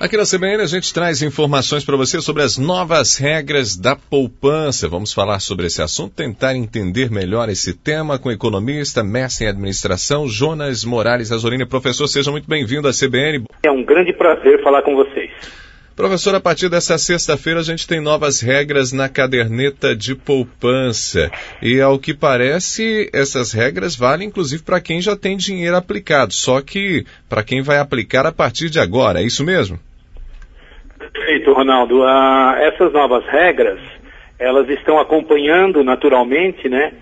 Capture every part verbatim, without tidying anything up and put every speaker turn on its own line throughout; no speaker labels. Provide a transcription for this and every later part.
Aqui na C B N a gente traz informações para você sobre as novas regras da poupança. Vamos falar sobre esse assunto, tentar entender melhor esse tema com o economista, mestre em administração, Jonas Morales Azzolini. Professor, seja muito bem-vindo à C B N.
É um grande prazer falar com vocês.
Professor, a partir dessa sexta-feira a gente tem novas regras na caderneta de poupança. E ao que parece, essas regras valem inclusive para quem já tem dinheiro aplicado, só que para quem vai aplicar a partir de agora, é isso mesmo?
Perfeito, Ronaldo. Uh, essas novas regras, elas estão acompanhando naturalmente, né,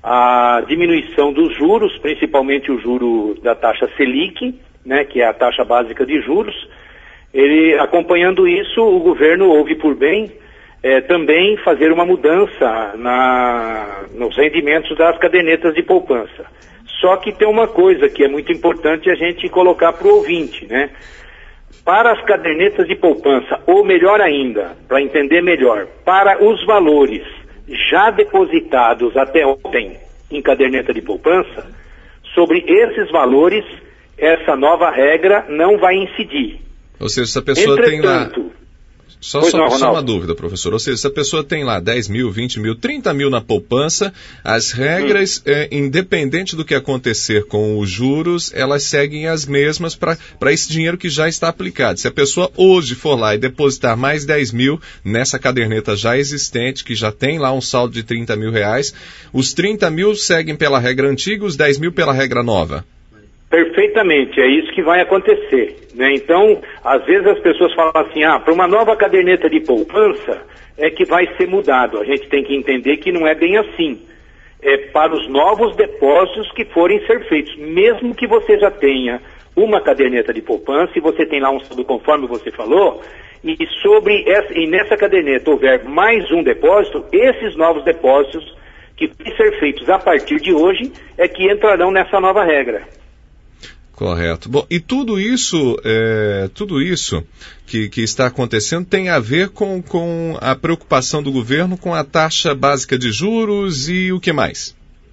a diminuição dos juros, principalmente o juro da taxa Selic, né, que é a taxa básica de juros. Ele, acompanhando isso, o governo houve por bem é, também fazer uma mudança na, nos rendimentos das cadernetas de poupança. Só que tem uma coisa que é muito importante a gente colocar para o ouvinte, né? Para as cadernetas de poupança, ou melhor ainda, para entender melhor, para os valores já depositados até ontem em caderneta de poupança, sobre esses valores, essa nova regra não vai incidir.
Ou seja, se a pessoa Entretanto, tem lá... Só, só,
não,
só uma dúvida, professor. Ou seja, se a pessoa tem lá dez mil, vinte mil, trinta mil na poupança, as regras, hum. é, independente do que acontecer com os juros, elas seguem as mesmas para esse dinheiro que já está aplicado. Se a pessoa hoje for lá e depositar mais dez mil nessa caderneta já existente, que já tem lá um saldo de trinta mil reais, os trinta mil seguem pela regra antiga, os dez mil pela regra nova.
Perfeitamente, é isso que vai acontecer, né? Então, às vezes as pessoas falam assim, ah, para uma nova caderneta de poupança é que vai ser mudado. A gente tem que entender que não é bem assim. É para os novos depósitos que forem ser feitos. Mesmo que você já tenha uma caderneta de poupança e você tem lá um saldo conforme você falou, e sobre essa, e nessa caderneta houver mais um depósito, esses novos depósitos que vão ser feitos a partir de hoje é que entrarão nessa nova regra.
Correto. Bom, e tudo isso, é, tudo isso que, que está acontecendo tem a ver com, com a preocupação do governo com a taxa básica de juros e o que mais?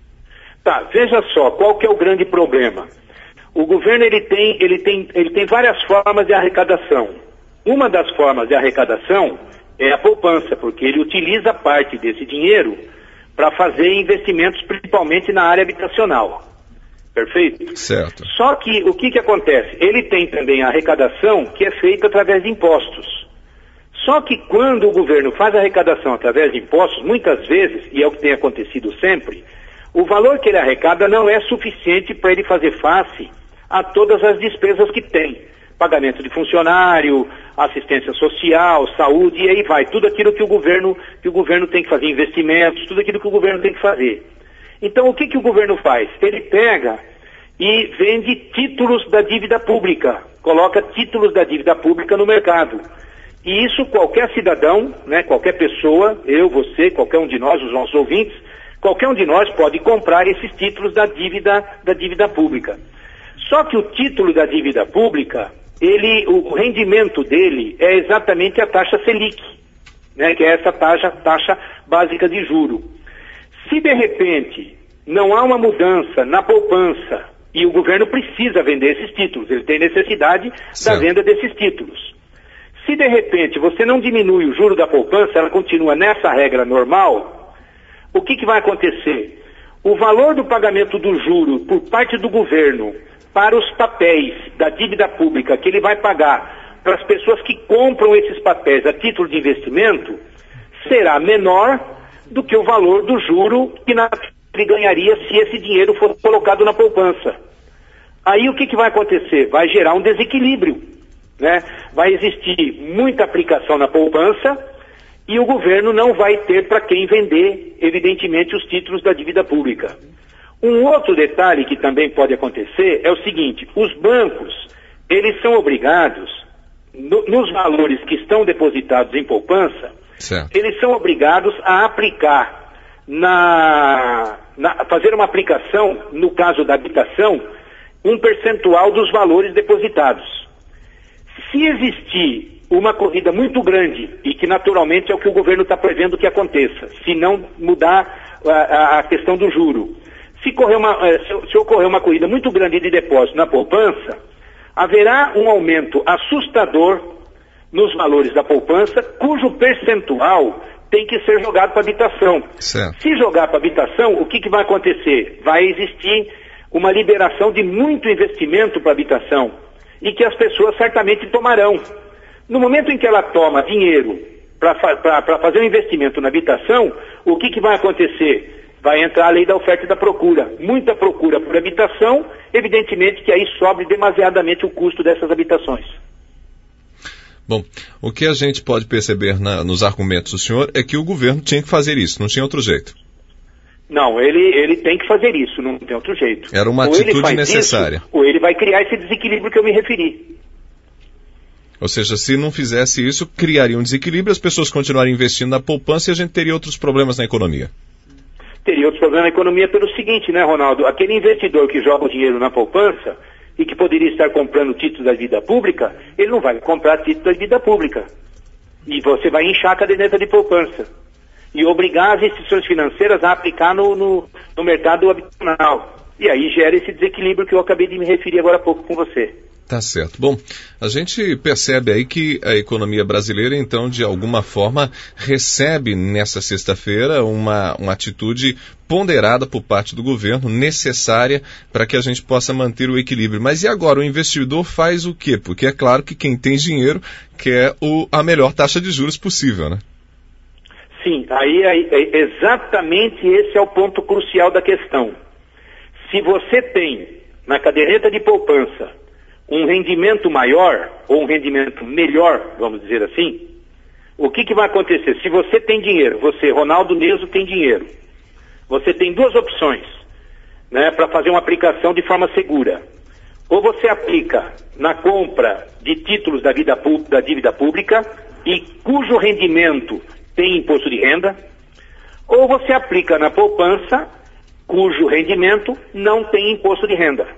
Tá, veja só, qual que é o grande problema? O governo ele tem, ele tem, ele tem várias formas de arrecadação. Uma das formas de arrecadação é a poupança, porque ele utiliza parte desse dinheiro para fazer investimentos principalmente na área habitacional. Perfeito?
Certo.
Só que o que que acontece? Ele tem também a arrecadação que é feita através de impostos. Só que quando o governo faz a arrecadação através de impostos, muitas vezes, e é o que tem acontecido sempre, o valor que ele arrecada não é suficiente para ele fazer face a todas as despesas que tem. Pagamento de funcionário, assistência social, saúde, e aí vai. Tudo aquilo que o governo, que o governo tem que fazer, investimentos, tudo aquilo que o governo tem que fazer. Então, o que que o governo faz? Ele pega e vende títulos da dívida pública, coloca títulos da dívida pública no mercado. E isso qualquer cidadão, né, qualquer pessoa, eu, você, qualquer um de nós, os nossos ouvintes, qualquer um de nós pode comprar esses títulos da dívida, da dívida pública. Só que o título da dívida pública, ele, o rendimento dele é exatamente a taxa Selic, né, que é essa taxa, taxa básica de juro. Se de repente não há uma mudança na poupança e o governo precisa vender esses títulos, ele tem necessidade certo. Da venda desses títulos. Se de repente você não diminui o juro da poupança, ela continua nessa regra normal, o que que vai acontecer? O valor do pagamento do juro por parte do governo para os papéis da dívida pública que ele vai pagar para as pessoas que compram esses papéis a título de investimento será menor do que o valor do juro que ele ganharia se esse dinheiro fosse colocado na poupança. Aí o que que vai acontecer? Vai gerar um desequilíbrio, né? Vai existir muita aplicação na poupança e o governo não vai ter para quem vender, evidentemente, os títulos da dívida pública. Um outro detalhe que também pode acontecer é o seguinte, os bancos, eles são obrigados, no, nos valores que estão depositados em poupança, certo. Eles são obrigados a aplicar, na, na, fazer uma aplicação, no caso da habitação, um percentual dos valores depositados. Se existir uma corrida muito grande, e que naturalmente é o que o governo está prevendo que aconteça, se não mudar a, a questão do juro, se, correr uma, se, se ocorrer uma corrida muito grande de depósito na poupança, haverá um aumento assustador nos valores da poupança, cujo percentual tem que ser jogado para habitação.
Certo.
Se jogar para habitação, o que, que vai acontecer? Vai existir uma liberação de muito investimento para habitação e que as pessoas certamente tomarão. No momento em que ela toma dinheiro para fazer um investimento na habitação, o que, que vai acontecer? Vai entrar a lei da oferta e da procura. Muita procura por habitação, evidentemente que aí sobe demasiadamente o custo dessas habitações.
Bom, o que a gente pode perceber na, nos argumentos do senhor é que o governo tinha que fazer isso, não tinha outro jeito.
Não, ele, ele tem que fazer isso, não tem outro jeito.
Era uma
ou
atitude necessária.
Isso, ou ele vai criar esse desequilíbrio que eu me referi.
Ou seja, se não fizesse isso, criaria um desequilíbrio, as pessoas continuariam investindo na poupança e a gente teria outros problemas na economia.
Teria outros problemas na economia pelo seguinte, né, Ronaldo? Aquele investidor que joga o dinheiro na poupança e que poderia estar comprando títulos da dívida pública, ele não vai comprar títulos da dívida pública. E você vai inchar a caderneta de poupança. E obrigar as instituições financeiras a aplicar no, no, no mercado habitacional. E aí gera esse desequilíbrio que eu acabei de me referir agora há pouco com você.
Tá certo. Bom, a gente percebe aí que a economia brasileira, então, de alguma forma, recebe nessa sexta-feira uma, uma atitude ponderada por parte do governo, necessária para que a gente possa manter o equilíbrio. Mas e agora? O investidor faz o quê? Porque é claro que quem tem dinheiro quer o, a melhor taxa de juros possível, né?
Sim, aí, aí exatamente esse é o ponto crucial da questão. Se você tem na caderneta de poupança um rendimento maior, ou um rendimento melhor, vamos dizer assim, o que, que vai acontecer? Se você tem dinheiro, você, Ronaldo Neso, tem dinheiro, você tem duas opções, né, para fazer uma aplicação de forma segura. Ou você aplica na compra de títulos da, vida, da dívida pública, e cujo rendimento tem imposto de renda, ou você aplica na poupança, cujo rendimento não tem imposto de renda.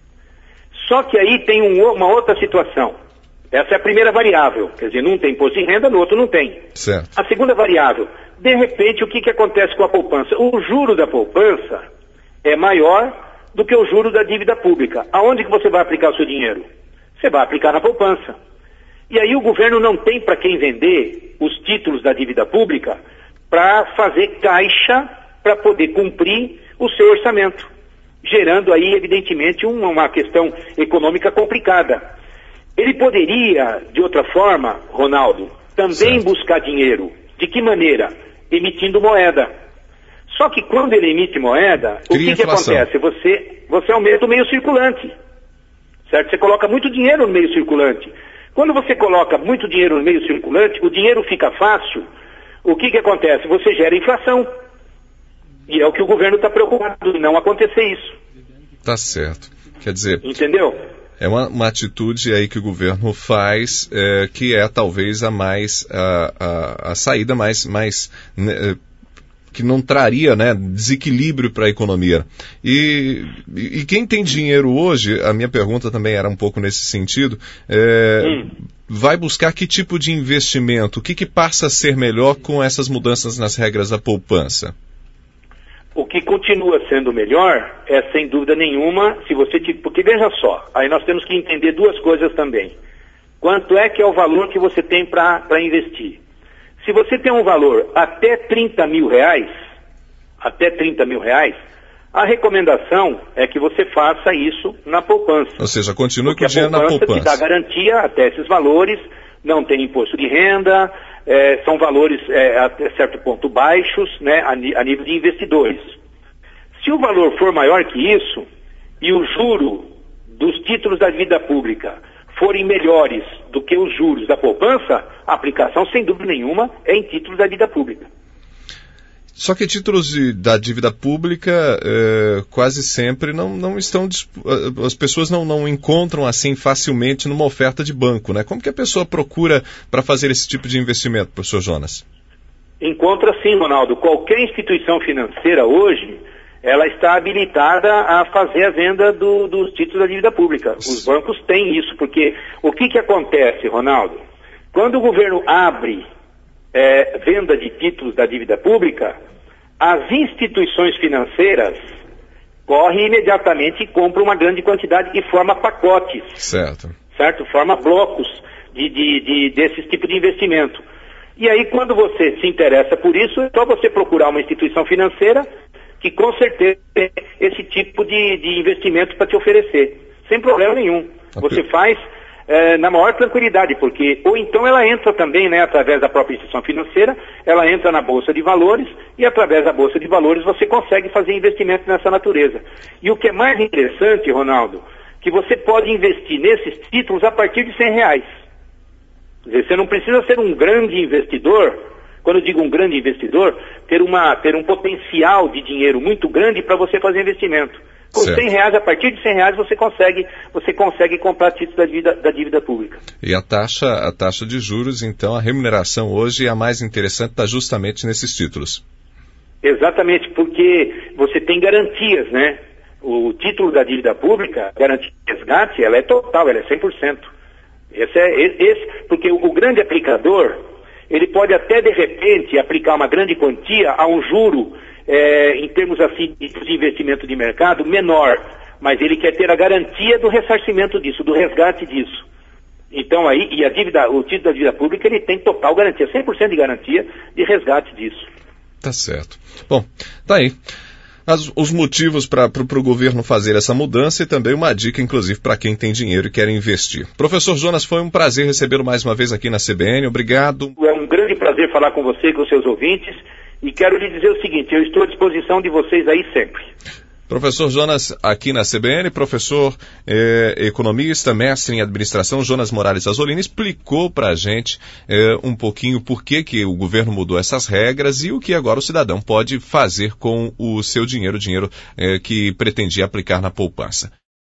Só que aí tem um, uma outra situação. Essa é a primeira variável. Quer dizer, num tem imposto de renda, no outro não tem.
Certo.
A segunda variável. De repente, o que, que acontece com a poupança? O juro da poupança é maior do que o juro da dívida pública. Aonde que você vai aplicar o seu dinheiro? Você vai aplicar na poupança. E aí o governo não tem para quem vender os títulos da dívida pública para fazer caixa para poder cumprir o seu orçamento, gerando aí, evidentemente, uma, uma questão econômica complicada. Ele poderia, de outra forma, Ronaldo, também certo. buscar dinheiro. De que maneira? Emitindo moeda. Só que quando ele emite moeda, Cria o que, que acontece? Você, você aumenta o meio circulante, certo? Você coloca muito dinheiro no meio circulante. Quando você coloca muito dinheiro no meio circulante, o dinheiro fica fácil, o que, que acontece? Você gera inflação. E é o que o governo está preocupado, não acontecer isso.
Tá certo. Quer dizer...
Entendeu?
É uma, uma atitude aí que o governo faz, é, que é talvez a mais, a, a, a saída mais, mais né, que não traria, né, desequilíbrio para a economia. E, e quem tem dinheiro hoje, a minha pergunta também era um pouco nesse sentido, é, hum. vai buscar que tipo de investimento? O que, que passa a ser melhor com essas mudanças nas regras da poupança?
O que continua sendo melhor é, sem dúvida nenhuma, se você... Te... Porque veja só, aí nós temos que entender duas coisas também. Quanto é que é o valor que você tem para investir? Se você tem um valor até trinta mil reais, até trinta mil reais, a recomendação é que você faça isso na poupança.
Ou seja, continue com o dinheiro na poupança.
A poupança te dá garantia até esses valores, não tem imposto de renda... É, são valores é, até certo ponto baixos, né, a, a nível de investidores. Se o valor for maior que isso e o juro dos títulos da dívida pública forem melhores do que os juros da poupança, a aplicação, sem dúvida nenhuma, é em títulos da dívida pública.
Só que títulos de, da dívida pública é, quase sempre não, não estão... As pessoas não, não encontram assim facilmente numa oferta de banco, né? Como que a pessoa procura para fazer esse tipo de investimento, professor Jonas?
Encontra sim, Ronaldo. Qualquer instituição financeira hoje, ela está habilitada a fazer a venda do, dos títulos da dívida pública. Os bancos têm isso, porque o que, que acontece, Ronaldo? Quando o governo abre... É, venda de títulos da dívida pública, as instituições financeiras correm imediatamente e compram uma grande quantidade e forma pacotes.
Certo.
Certo? Forma blocos de, de, de, desses tipos de investimento. E aí, quando você se interessa por isso, é só você procurar uma instituição financeira que com certeza tem esse tipo de, de investimento para te oferecer, sem problema nenhum. Você faz é, na maior tranquilidade, porque, ou então ela entra também, né, através da própria instituição financeira, ela entra na Bolsa de Valores, e através da Bolsa de Valores você consegue fazer investimentos nessa natureza. E o que é mais interessante, Ronaldo, que você pode investir nesses títulos a partir de cem reais. Quer dizer, você não precisa ser um grande investidor, quando eu digo um grande investidor, ter, uma, ter um potencial de dinheiro muito grande para você fazer investimento. Com certo. cem reais, a partir de cem reais, você consegue, você consegue comprar títulos da dívida, da dívida pública.
E a taxa, a taxa de juros, então, a remuneração hoje é a mais interessante, está justamente nesses títulos.
Exatamente, porque você tem garantias, né? O título da dívida pública, a garantia de resgate, ela é total, ela é cem por cento. Esse é, esse, porque o, o grande aplicador, ele pode até, de repente, aplicar uma grande quantia a um juro, é, em termos assim de investimento de mercado, menor, mas ele quer ter a garantia do ressarcimento disso, do resgate disso. Então aí, e a dívida, o título da dívida pública, ele tem total garantia, cem por cento de garantia de resgate disso.
Tá certo. Bom, tá aí. As, os motivos para o governo fazer essa mudança e também uma dica, inclusive, para quem tem dinheiro e quer investir. Professor Jonas, foi um prazer recebê-lo mais uma vez aqui na C B N. Obrigado.
É um grande prazer falar com você e com os seus ouvintes. E quero lhe dizer o seguinte, eu estou à disposição de vocês aí sempre.
Professor Jonas, aqui na C B N, professor eh, economista, mestre em administração, Jonas Morales Azzolini, explicou para a gente eh, um pouquinho por que, que o governo mudou essas regras e o que agora o cidadão pode fazer com o seu dinheiro, o dinheiro eh, que pretendia aplicar na poupança.